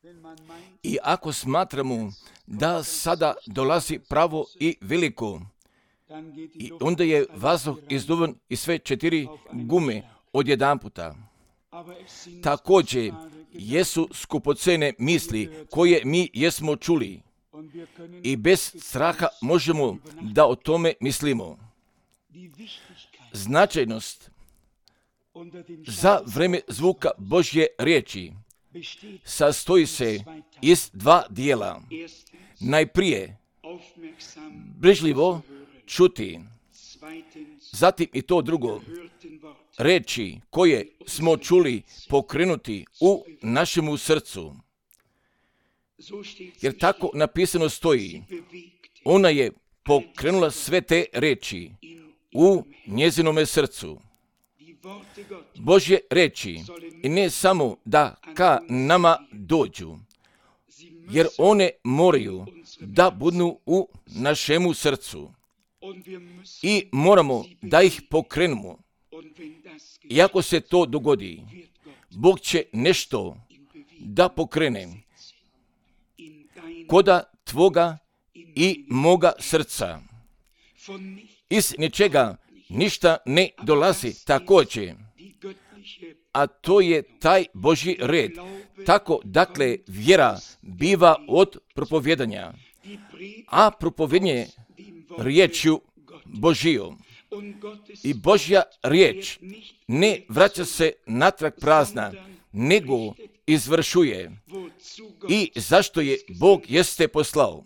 I ako smatramo da sada dolazi pravo i veliko, i onda je vazduh izduvan i sve 4 gume odjedanputa. Također, jesu skupocene misli koje mi jesmo čuli i bez straha možemo da o tome mislimo. Značajnost za vreme zvuka Božje riječi sastoji se iz 2 dijela. Najprije, brižljivo čuti, zatim i to drugo, reči koje smo čuli pokrenuti u našemu srcu. Jer tako napisano stoji, ona je pokrenula sve te reči u njezinome srcu. Božje reči i ne samo da ka nama dođu, jer one moraju da budu u našemu srcu i moramo da ih pokrenemo. I ako se to dogodi, Bog će nešto da pokrene koda tvoga i moga srca. Iz ničega ništa ne dolazi također, a to je taj Božji red. Tako, dakle, vjera biva od propovjedanja, a propovjedanje riječju Božijom. I Božja riječ ne vraća se natrag prazna, nego izvršuje. I zašto je Bog jeste poslao?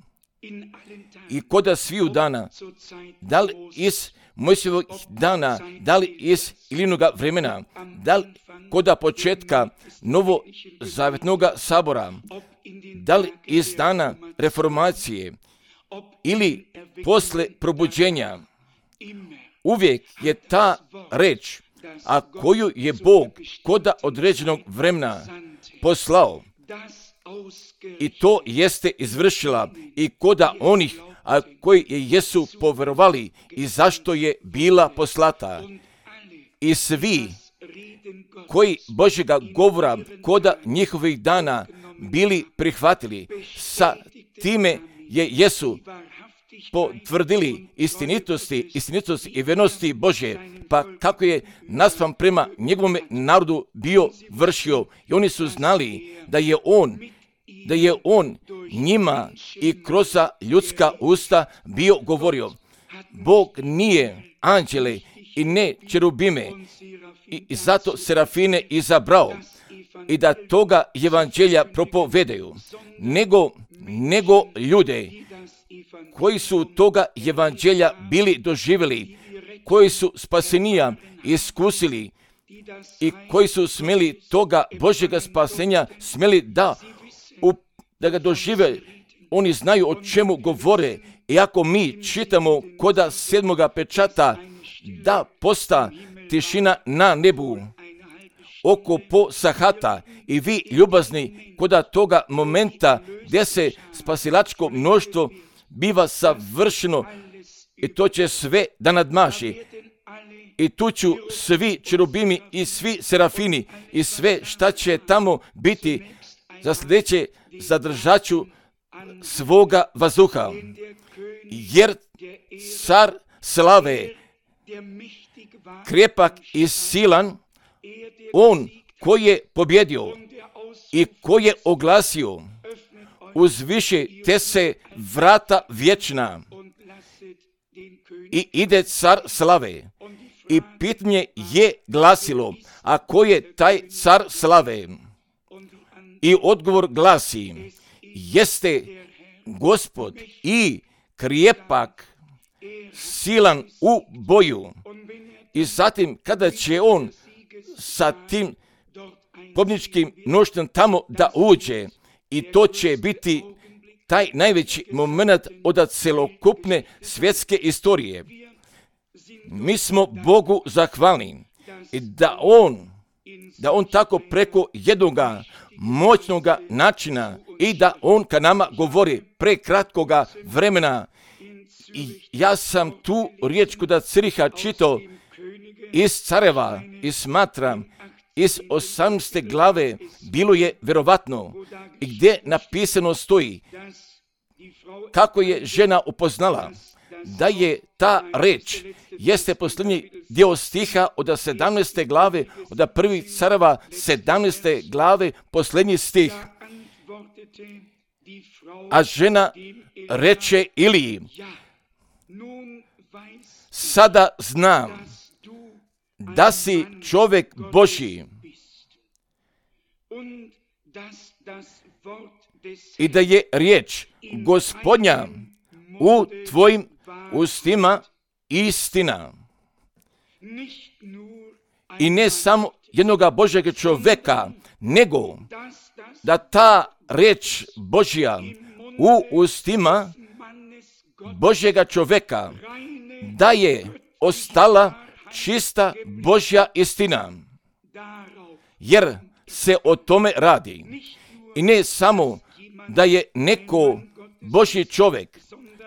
I koda sviju dana, da li iz Mojsijevog dana, da li iz Ilinoga vremena, da li koda početka novozavjetnog sabora, da li iz dana reformacije ili posle probuđenja, uvijek je ta reč, a koju je Bog koda određenog vremena poslao, i to jeste izvršila i koda onih, a koji je jesu povjerovali i zašto je bila poslata. I svi koji Božjega govora koda njihovih dana bili prihvatili, sa time je jesu potvrdili istinitosti i vjernosti Božje, pa kako je naspram prema njegovom narodu bio vršio. I oni su znali da je on njima i kroz ljudska usta bio govorio. Bog nije anđele i ne čerubime i zato serafine izabrao i da toga evanđelja propovedaju, nego ljude koji su toga evanđelja bili doživjeli, koji su spasenija iskusili i koji su smjeli toga Božjega spasenja smjeli da ga dožive. Oni znaju o čemu govore. I ako mi čitamo koda 7. pečata da posta tišina na nebu oko po sahata i vi ljubazni koda toga momenta gdje se spasilačko mnoštvo biva savršeno i to će sve da nadmaši. I tu ću svi čerubimi i svi serafini i sve šta će tamo biti za sljedeće zadržaću svoga vazduha. Jer car slave, krepak i silan, on koji je pobjedio i koji je oglasio, uzviše te se vrata vječna i ide car slave. I pitanje je glasilo, a ko je taj car slave? I odgovor glasi, jeste Gospod i krepak, silan u boju. I zatim kada će on sa tim pobjedničkim mnoštvom tamo da uđe, i to će biti taj najveći moment od celokupne svjetske istorije. Mi smo Bogu zahvalni i da on tako preko jednoga moćnoga načina i da on ka nama govori prekratkoga vremena. I ja sam tu riječ kod Ciriha čitao iz careva i smatram iz 18. glave bilo je vjerovatno i gdje napisano stoji kako je žena upoznala da je ta reč, jeste posljednji dio stiha od 17. glave, od prvih careva 17. glave, posljednji stih. A žena reče Iliji, sada znam da si čovjek Božji i da je riječ Gospodnja u tvojim ustima istina. I ne samo jednoga Božjega čovjeka, nego da ta riječ Božja u ustima Božjega čovjeka, da je ostala čista Božja istina. Jer se o tome radi. I ne samo da je neko Božji čovjek,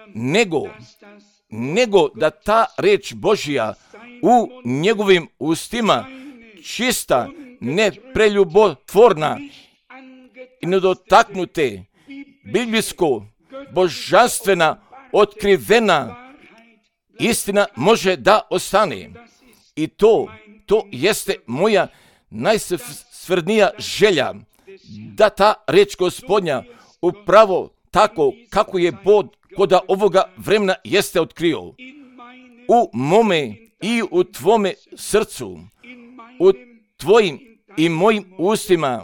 nego da ta riječ Božja u njegovim ustima čista, nepreljubotvorna i nedotaknute, biblijsko, božanstvena, otkrivena istina može da ostane. I to jeste moja najsvrdnija želja, da ta riječ Gospodnja upravo tako kako je Bog kod ovoga vremena jeste otkrio u mome i u tvome srcu, u tvojim i mojim ustima,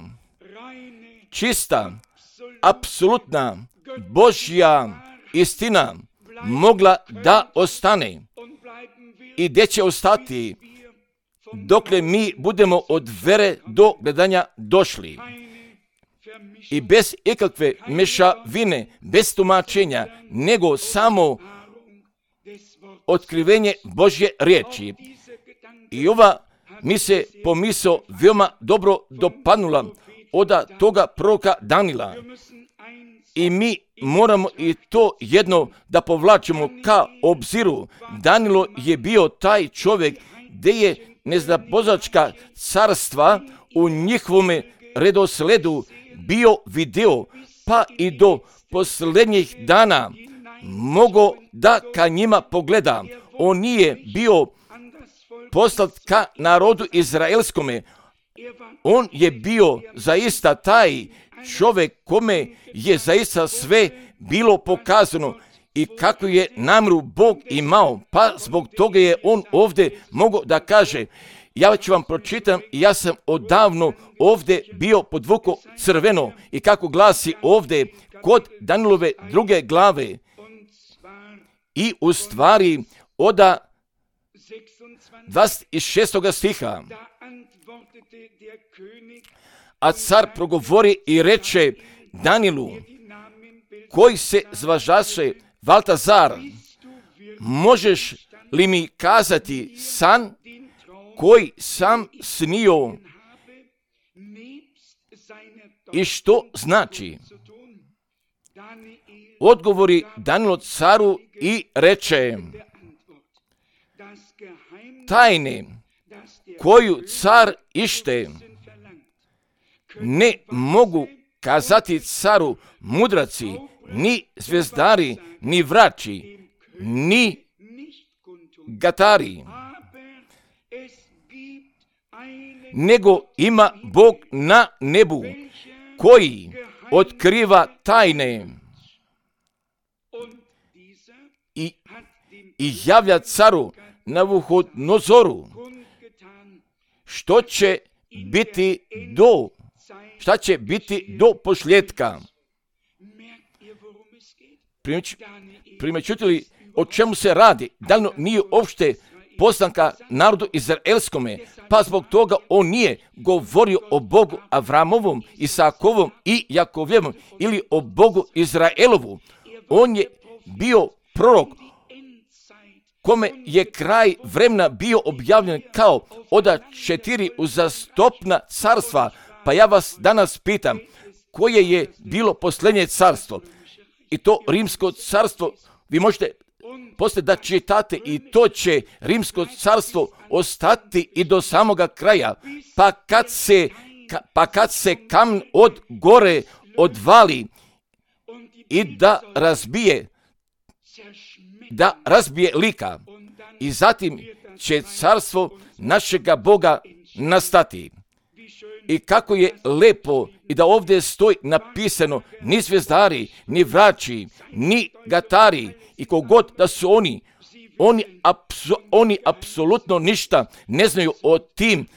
čista, apsolutna Božja istina mogla da ostane. I gdje će ostati dokle mi budemo od vere do gledanja došli. I bez ikakve mešavine, bez tumačenja, nego samo otkrivenje Božje riječi. I ova mi se pomisao veoma dobro dopadnula od toga proroka Danila. I mi moramo i to jedno da povlačimo ka obziru. Danilo je bio taj čovjek gdje je neznabozačka carstva u njihovome redosledu bio video, pa i do posljednjih dana mogo da ka njima pogleda. On nije bio poslat ka narodu izraelskome. On je bio zaista taj čovjek kome je zaista sve bilo pokazano i kako je namjeru Bog imao, pa zbog toga je on ovdje mogao da kaže, ja ću vam pročitam, ja sam odavno ovdje bio podvuko crveno i kako glasi ovdje kod Danilove 2. glave i u stvari od 26. stiha. A car progovori i reče Danilu, koji se zvažaše Valtazar, možeš li mi kazati san koji sam snio i što znači? Odgovori Danilo caru i reče, tajne koju car ište ne mogu kazati caru mudraci, ni zvezdari, ni vrači, ni gatari, nego ima Bog na nebu koji otkriva tajne i javlja caru Navuhodnozoru šta će biti do posljedka. Primećujete li o čemu se radi? Da li nije uopšte poslanka narodu izraelskome, pa zbog toga on nije govorio o Bogu Avramovom, Isakovom i Jakovljevom ili o Bogu Izraelovu. On je bio prorok kome je kraj vremena bio objavljen kao od 4 uzastopna carstva. Pa ja vas danas pitam, koje je bilo posljednje carstvo? I to Rimsko carstvo, vi možete poslije da čitate i to će rimsko carstvo ostati i do samoga kraja, pa kad se kamen od gore odvali i da razbije lika, i zatim će carstvo našega Boga nastati. I kako je lepo i da ovdje stoji napisano, ni zvezdari, ni vrači, ni gatari i kogod da su oni apsolutno ništa ne znaju o tim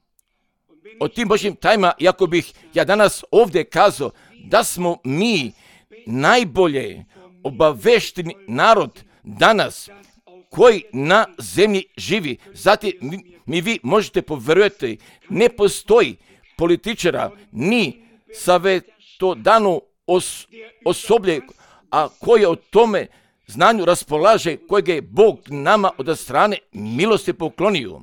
Božjim tajma. Iako bih ja danas ovdje kazao da smo mi najbolje obavešteni narod danas koji na zemlji živi. Zatim vi možete povjerovati, ne postoji političara ni savjetodavno osoblje, a koje o tome znanju raspolaže, kojeg je Bog nama od strane milosti poklonio.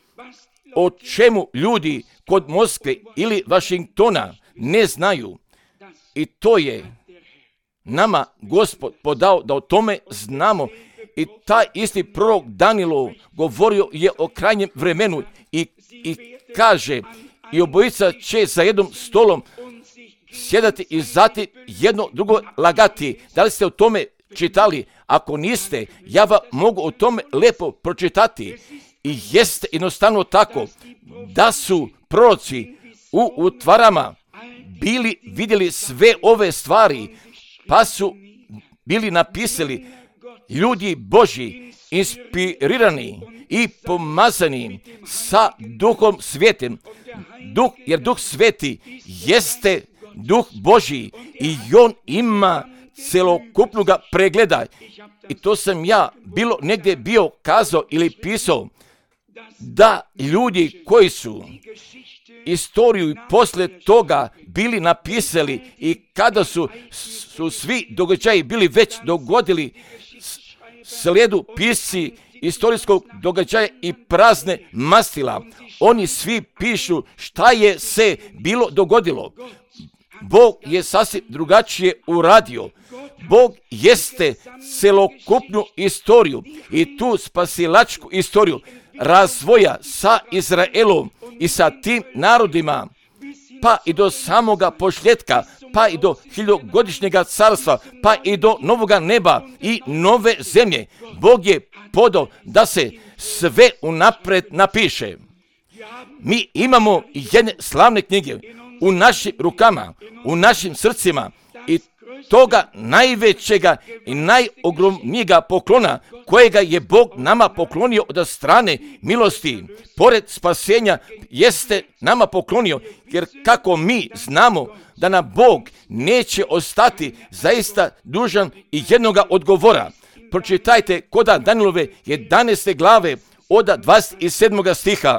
O čemu ljudi kod Moskve ili Vašingtona ne znaju. I to je nama Gospod podao da o tome znamo. I taj isti prorok Danilo govorio je o krajnjem vremenu i kaže, i obojica će za jednom stolom sjedati i zatim jedno drugo lagati. Da li ste o tome čitali? Ako niste, ja vam mogu o tome lepo pročitati. I jeste jednostavno tako da su proroci u utvarama vidjeli sve ove stvari, pa su bili napisali, ljudi Božji, inspirirani i pomazani sa Duhom Svetim. Jer Duh Sveti jeste Duh Božji i on ima celokupnoga pregleda. I to sam ja negdje bio kazao ili pisao, da ljudi koji su istoriju i poslije toga bili napisali i kada su svi događaji bili već dogodili, slijedu pisci istorijskog događaja i prazne mastila. Oni svi pišu šta je se bilo dogodilo. Bog je sasvim drugačije uradio. Bog jeste celokupnu istoriju i tu spasilačku istoriju razvoja sa Izraelom i sa tim narodima, pa i do samoga pošljetka, pa i do 1000-godišnjega carstva, pa i do novoga neba i nove zemlje. Bog je podao da se sve unapred napiše. Mi imamo jedne slavne knjige u našim rukama, u našim srcima i toga najvećega i najogromnijega poklona kojega je Bog nama poklonio od strane milosti, pored spasenja, jeste nama poklonio, jer kako mi znamo da nam Bog neće ostati zaista dužan i jednoga odgovora. Pročitajte kod Danilove 11. glave od 27. stiha.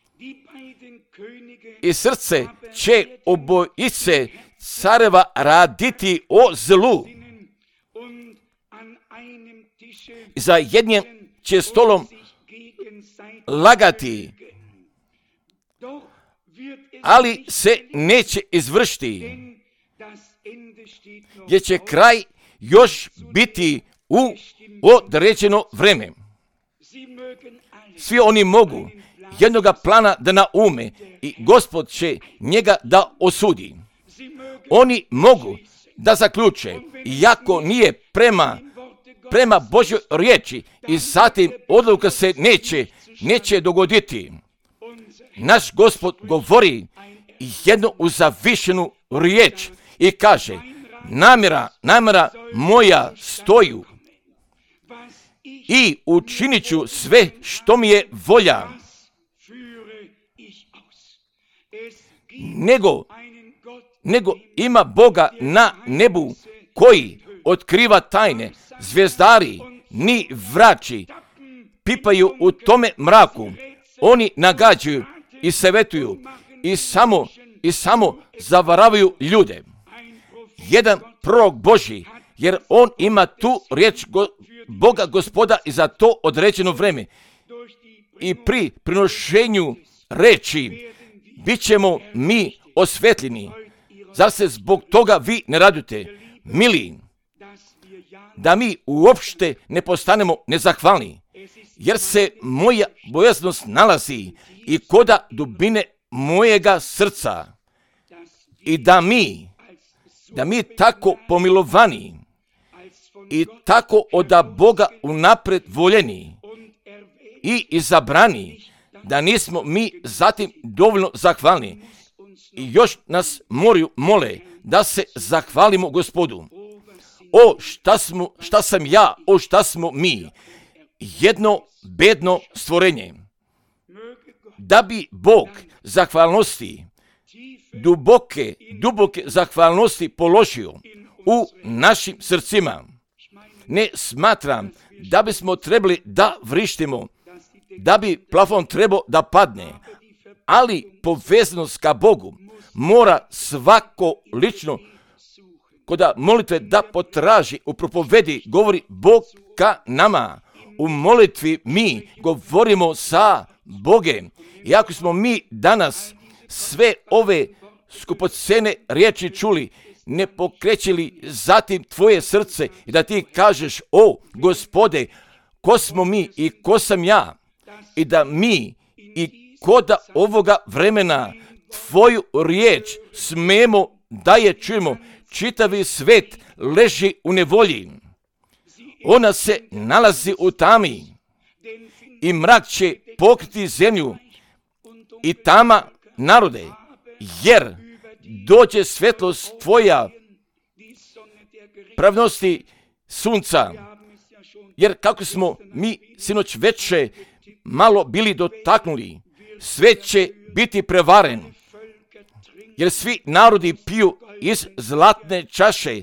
I srce će obojice careva raditi o zlu. Za jednim će stolom lagati, ali se neće izvršiti, jer će kraj još biti u određeno vreme. Svi oni mogu jednoga plana da naume i Gospod će njega da osudi. Oni mogu da zaključe, iako nije prema Božjoj riječi, i zatim odluka se neće dogoditi. Naš Gospod govori jednu uzavišenu riječ i kaže, namjera moja stoju i učinit ću sve što mi je volja. Nego ima Boga na nebu koji otkriva tajne. Zvijezdari ni vrači pipaju u tome mraku. Oni nagađaju i savjetuju i samo zavaravaju ljude. Jedan prorok Božji, jer on ima tu riječ Boga Gospoda i za to određeno vreme. I pri prinošenju reči bit ćemo mi osvetljeni. Zar se zbog toga vi ne radite? Mili, da mi uopšte ne postanemo nezahvalni, jer se moja bojaznost nalazi i koda dubine mojega srca i da mi tako pomilovani i tako od Boga unapred voljeni i izabrani, da nismo mi zatim dovoljno zahvalni. I još nas mole da se zahvalimo Gospodu. O, šta sam ja, o, šta smo mi, jedno bedno stvorenje. Da bi Bog zahvalnosti, duboke zahvalnosti položio u našim srcima. Ne smatram da bismo trebali da vrištimo, da bi plafon trebao da padne, ali povezanost ka Bogu mora svako lično kod molitve da potraži, u propovedi govori Bog ka nama. U molitvi mi govorimo sa Bogem. I ako smo mi danas sve ove skupocene riječi čuli, ne pokrećili zatim tvoje srce i da ti kažeš, o Gospode, ko smo mi i ko sam ja, i da mi i koda ovoga vremena tvoju riječ smemo da je čujemo. Čitavi svet leži u nevolji. Ona se nalazi u tami i mrak će pokriti zemlju i tama narode, jer dođe svetlost tvoja pravnosti sunca. Jer kako smo mi sinoć veče malo bili dotaknuli, svet će biti prevaren, jer svi narodi piju iz zlatne čaše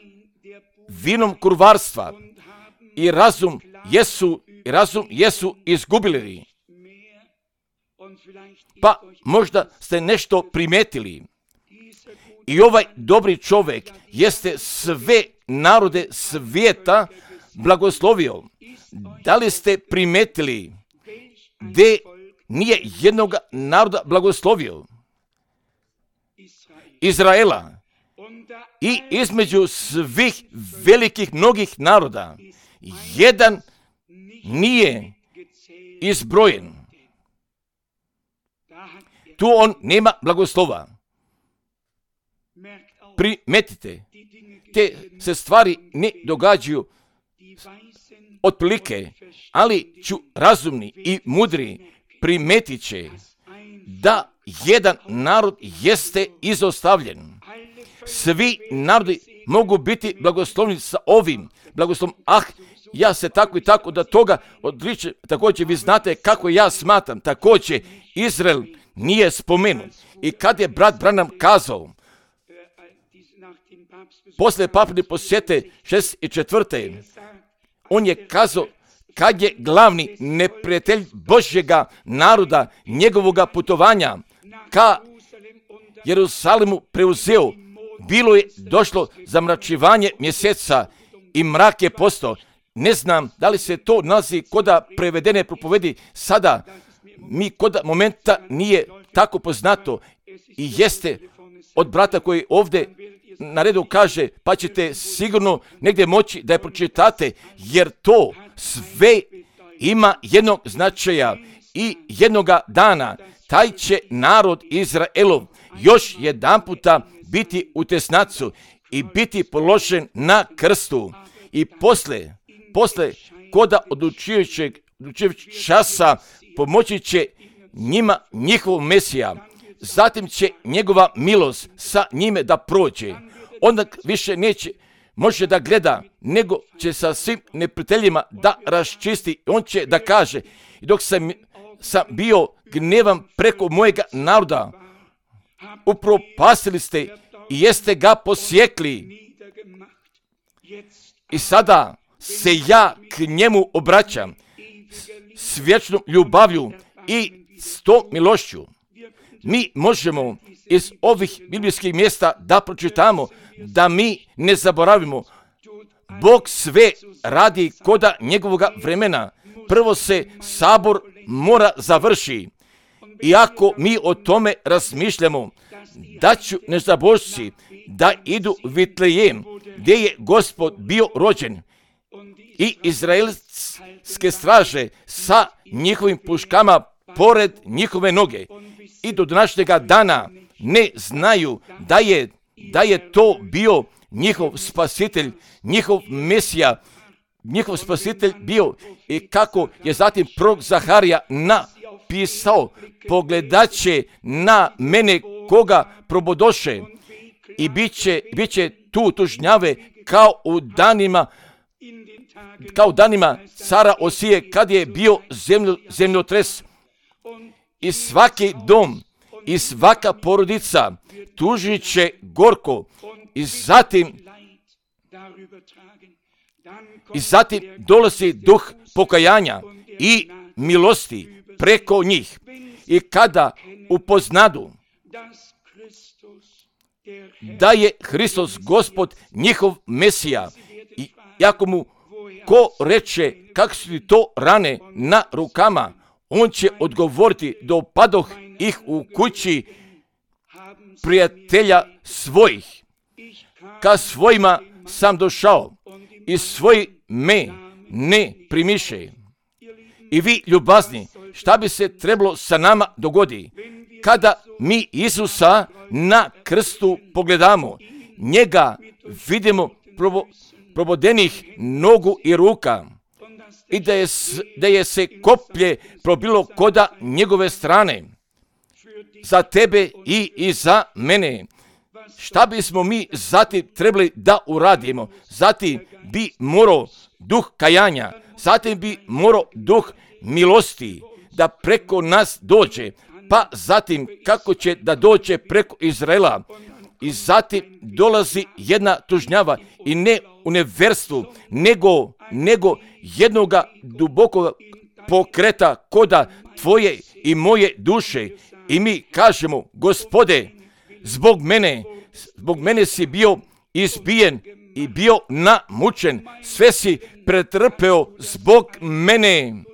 vinom kurvarstva i razum jesu izgubili. Pa možda ste nešto primetili. I ovaj dobri čovjek jeste sve narode svijeta blagoslovio. Da li ste primetili gdje nije jednog naroda blagoslovio? Izraela. I između svih velikih mnogih naroda jedan nije izbrojen. Tu on nema blagoslova. Primetite, te se stvari ne događaju otprilike, ali ću razumni i mudri primetit će da jedan narod jeste izostavljen. Svi narodi mogu biti blagoslovni sa ovim blagoslovom. Ja se tako i tako da toga odričem. Također vi znate kako ja smatram. Također Izrael nije spomenut. I kad je brat Branham kazao, posle papine posjete 64. on je kazao kad je glavni neprijatelj Božjega naroda njegovoga putovanja ka Jerusalimu preuzeo, bilo je došlo zamračivanje mjeseca i mrak je postao. Ne znam da li se to nalazi koda prevedene propovedi sada. Mi koda momenta nije tako poznato i jeste od brata koji ovdje na redu kaže, pa ćete sigurno negdje moći da je pročitate, jer to sve ima jednog značaja i jednoga dana. Taj će narod Izraelov još jedanputa biti u tesnacu i biti položen na krstu. I posle koda odlučujućeg časa pomoći će njima njihov Mesija. Zatim će njegova milost sa njime da prođe. Onda više neće može da gleda, nego će sa svim neprijateljima da raščisti. On će da kaže, dok sam bio gnevan preko mojega naroda, upropastili ste i jeste ga posjekli. I sada se ja k njemu obraćam s vječnom ljubavlju i s tom milošću. Mi možemo iz ovih biblijskih mjesta da pročitamo, da mi ne zaboravimo. Bog sve radi koda njegovoga vremena. Prvo se sabor mora završi. I ako mi o tome razmišljamo, da ću nezabožci da idu u Vitlejem, gdje je Gospod bio rođen, i izraelske straže sa njihovim puškama pored njihove noge. I do današnjega dana ne znaju da je to bio njihov spasitelj, njihov Mesija, njihov spasitelj bio. I kako je zatim prorok Zaharija napisao, pogledaće na mene koga probodoše i bit će tu tužnjave kao u danima cara Osije kad je bio zemljotres. I svaki dom i svaka porodica tužit će gorko. I zatim dolazi duh pokajanja i milosti preko njih. I kada upoznadu da je Hristos Gospod njihov Mesija, i ako mu ko reče kako su ti to rane na rukama, on će odgovoriti dopadoh ih u kući prijatelja svojih. Ka svojima sam došao i svoj me ne primiše. I vi ljubazni, šta bi se trebalo sa nama dogodi kada mi Isusa na krstu pogledamo, njega vidimo probodenih nogu i ruka i da je se koplje probilo koda njegove strane za tebe i za mene. Šta bismo mi zatim trebali da uradimo? Zatim bi morao duh kajanja, zatim bi morao duh milosti da preko nas dođe, pa zatim kako će da dođe preko Izraela. I zatim dolazi jedna tužnjava i ne u neverstvu, nego jednoga dubokog pokreta koda tvoje i moje duše. I mi kažemo, Gospode, zbog mene si bio izbijen i bio namučen, sve si pretrpeo zbog mene.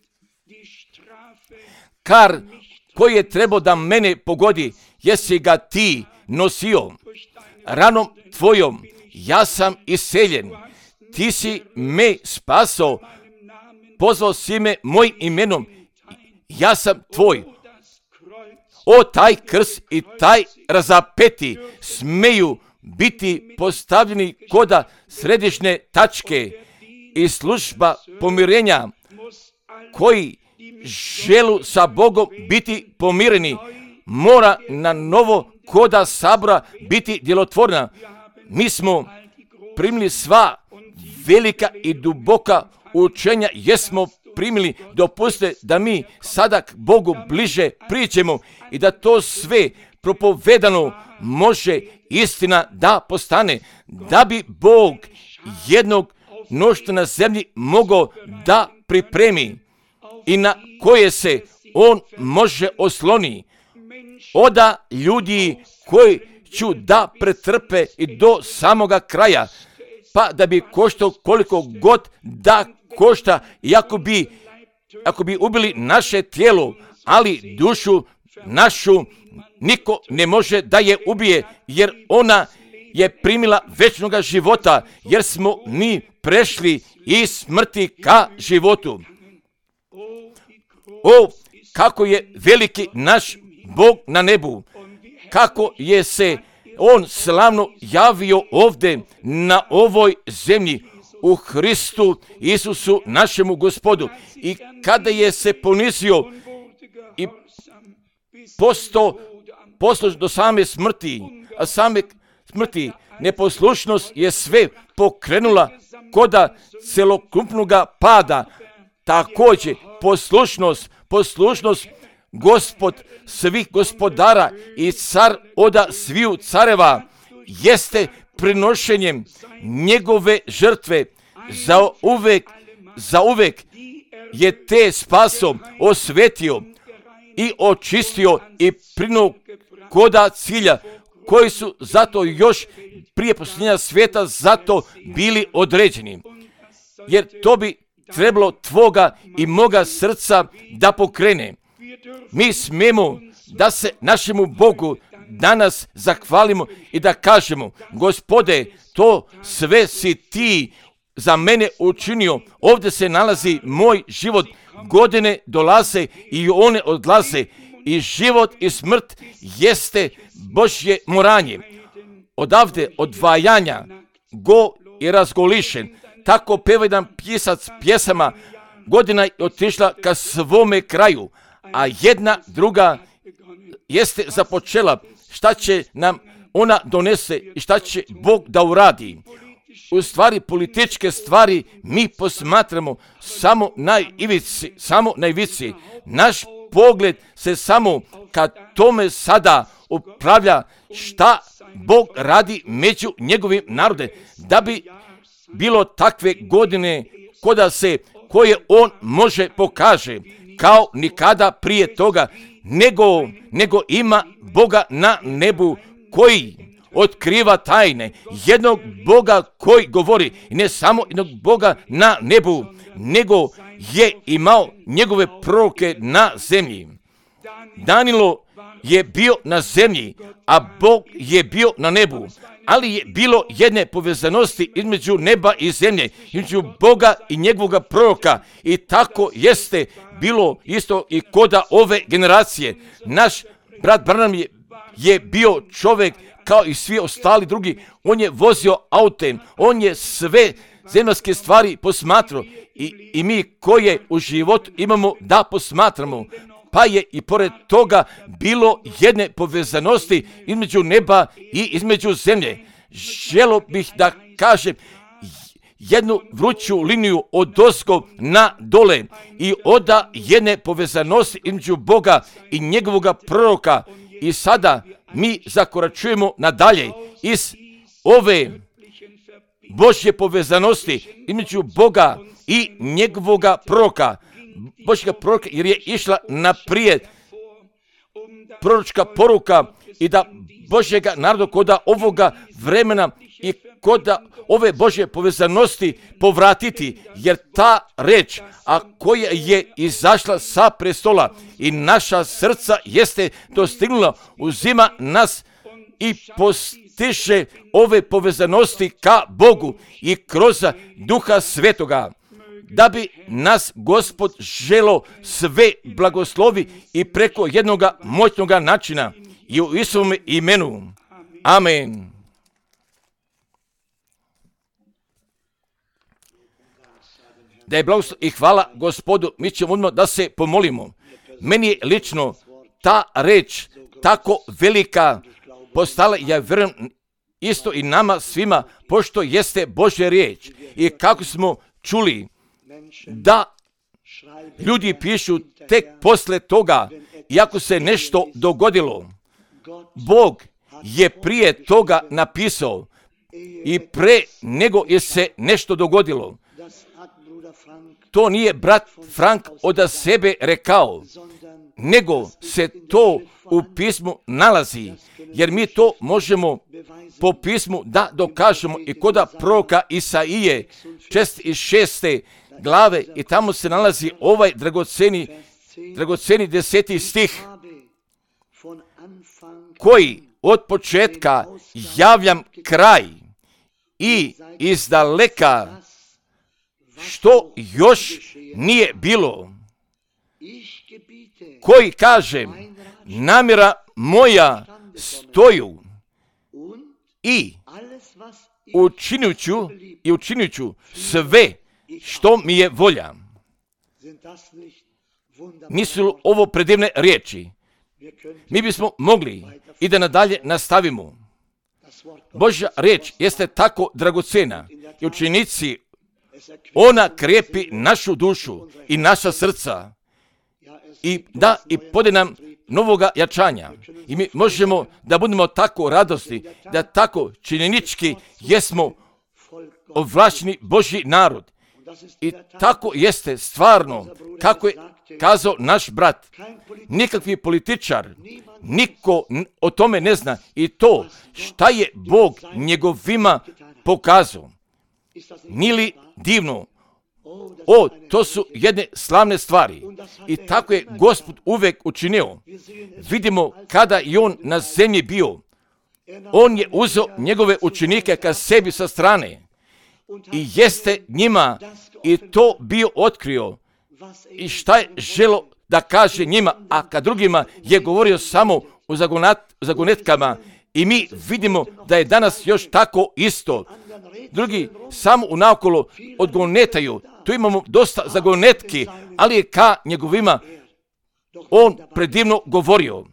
Kar koji je trebao da mene pogodi, jesi ga ti nosio. Ranom tvojom ja sam iseljen, ti si me spasao, pozvao si me mojim imenom, ja sam tvoj. O, taj krst i taj razapeti smeju biti postavljeni koda središnje tačke i služba pomirenja koji želu sa Bogom biti pomireni mora na novo koda sabora biti djelotvorna. Mi smo primili sva velika i duboka učenja, jesmo primili, dopustite da mi sada k Bogu bliže priđemo i da to sve propovedano može istina da postane, da bi Bog jednog mnoštva na zemlji mogao da pripremi i na koje se on može osloni. Oda ljudi koji ću da pretrpe i do samoga kraja, pa da bi koštao koliko god da košta, i ako bi ubili naše tijelo, ali dušu našu niko ne može da je ubije, jer ona je primila večnoga života, jer smo mi prešli iz smrti ka životu. O, kako je veliki naš Bog na nebu, kako je se on slavno javio ovdje na ovoj zemlji u Hristu Isusu našemu Gospodu, i kada je se ponizio i postao do same smrti, a same smrti neposlušnost je sve pokrenula koda celokupnoga pada. Također poslušnost Gospod svih gospodara i car oda sviju careva jeste prinošenjem njegove žrtve za uvek je te spaso osvetio i očistio i prinuo koda cilja koji su zato još prije posljednja svijeta zato bili određeni. Jer to bi trebalo tvoga i moga srca da pokrene. Mi smijemo da se našemu Bogu danas zahvalimo i da kažemo, Gospode, to sve si ti za mene učinio. Ovdje se nalazi moj život. Godine dolaze i one odlaze. I život i smrt jeste Božje moranje. Odavde odvajanja go je razgolišen. Tako peva jedan pisac pjesama. Godina je otišla ka svome kraju, a jedna druga jeste započela. Šta će nam ona donese i šta će Bog da uradi? U stvari, političke stvari mi posmatramo samo na ivici. Naš pogled se samo ka tome sada upravlja šta Bog radi među njegovim narodom, da bi bilo takve godine koje on može pokaže kao nikada prije toga, nego ima Boga na nebu koji otkriva tajne, jednog Boga koji govori, i ne samo jednog Boga na nebu, nego je imao njegove proroke na zemlji. Danilo je bio na zemlji, a Bog je bio na nebu, ali je bilo jedne povezanosti između neba i zemlje, između Boga i njegovoga proroka, i tako jeste bilo isto i kod ove generacije. Naš brat Branham je bio čovjek kao i svi ostali drugi. On je vozio autem, on je sve zemaljske stvari posmatrao, i mi koje u životu imamo da posmatramo. Pa je i pored toga bilo jedne povezanosti između neba i između zemlje. Želio bih da kažem jednu vruću liniju od ozgo na dole, i oda jedne povezanosti između Boga i njegovoga proroka. I sada mi zakoračujemo nadalje iz ove Božje povezanosti između Boga i njegovoga proroka. Božjega proroka, jer je išla naprijed proročka poruka, i da Božjega naroda koda ovoga vremena i koda ove Božje povezanosti povratiti, jer ta reč, a koja je izašla sa prestola i naša srca jeste dostignula, uzima nas i postiže ove povezanosti ka Bogu i kroz Duha Svetoga, da bi nas Gospod želo sve blagoslovi i preko jednoga moćnoga načina, i u Isusovom imenu. Amen. Da je blagoslov i hvala Gospodu. Mi ćemo odmah da se pomolimo. Meni je lično ta reč tako velika postala, ja vjerujem isto i nama svima, pošto jeste Božja riječ. I kako smo čuli da ljudi pišu tek posle toga, iako se nešto dogodilo. Bog je prije toga napisao i pre nego je se nešto dogodilo. To nije brat Frank od sebe rekao, nego se to u pismu nalazi, jer mi to možemo po pismu da dokažemo i koda proroka Isaije 6. glave, i tamo se nalazi ovaj dragoceni 10. stih, koji od početka javljam kraj i izdaleka što još nije bilo, koji kaže namjera moja stoju i učinit ću sve što mi je volja. Nisu li ovo predivne riječi? Mi bismo mogli i da nadalje nastavimo. Božja riječ jeste tako dragocena i učenici, ona krepi našu dušu i naša srca i da i pode nam novoga jačanja. I mi možemo da budemo tako radosni, da tako činjenički jesmo ovlašćeni Božji narod. I tako jeste stvarno, kako je kazao naš brat. Nikakvi političar, niko o tome ne zna, i to šta je Bog njegovima pokazao. Nije li divno? To su jedne slavne stvari. I tako je Gospod uvek učinio. Vidimo kada je on na zemlji bio. On je uzeo njegove učenike ka sebi sa strane i jeste njima i to bio otkrio i šta je želo da kaže njima, a kad drugima je govorio samo o zagonetkama i mi vidimo da je danas još tako isto. Drugi samo unaokolo odgonetaju. Tu imamo dosta zagonetki, ali je ka njegovima on predivno govorio.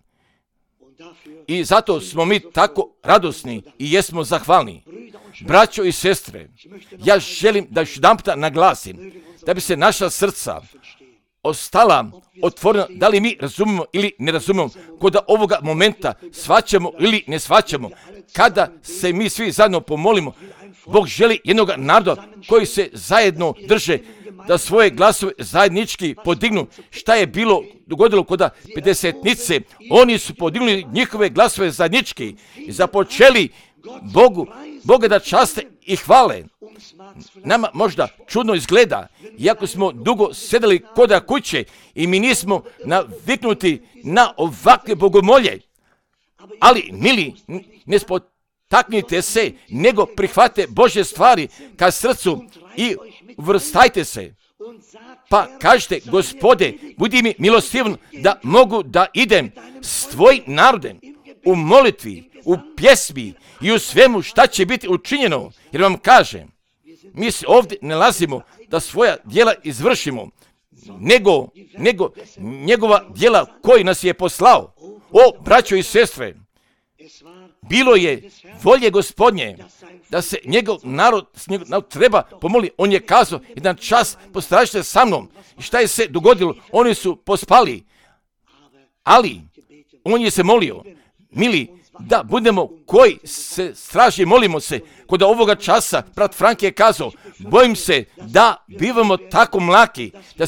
I zato smo mi tako radosni i jesmo zahvalni. Braćo i sestre, ja želim da još jedan puta naglasim da bi se naša srca ostala otvorena, da li mi razumemo ili ne razumemo, kod ovoga momenta shvaćamo ili ne shvaćamo. Kada se mi svi zajedno pomolimo, Bog želi jednog naroda koji se zajedno drže, da svoje glasove zajednički podignu. Šta je dogodilo kod pedesetnice? Oni su podignuli njihove glasove zajednički i započeli Boga da časte i hvale. Nama možda čudno izgleda, iako smo dugo sedeli kod kuće i mi nismo naviknuti na ovakve bogomolje. Ali, mili, ne spotaknite se, nego prihvate Božje stvari ka srcu i vrstajte se. Pa kažete, Gospode, budi mi milostivan da mogu da idem s tvojim narodem u molitvi, u pjesmi i u svemu šta će biti učinjeno. Jer vam kažem, mi se ovdje ne nalazimo da svoja djela izvršimo, nego njegova djela koji nas je poslao. O, braćo i sestre, bilo je volje Gospodnje da se njegov narod treba pomoli. On je kazao, jedan čas postražite sa mnom. I šta je se dogodilo? Oni su pospali. Ali, on je se molio. Mili, da budemo koji se straži, molimo se. Kod ovoga časa, brat Frank je kazao, bojim se da bivamo tako mlaki, da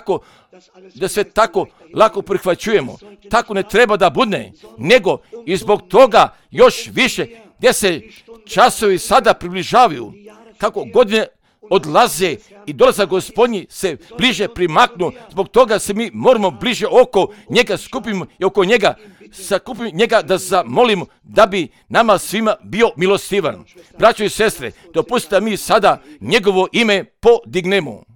sve tako lako prihvaćujemo. Tako ne treba da bude, nego i zbog toga još više, gdje se časovi sada približavaju, kako godine odlaze i dolazak Gospodnji se bliže primaknu, zbog toga se mi moramo bliže oko njega skupimo i oko njega sakupimo njega da zamolimo da bi nama svima bio milostivan. Braćo i sestre, dopustite mi sada njegovo ime podignemo.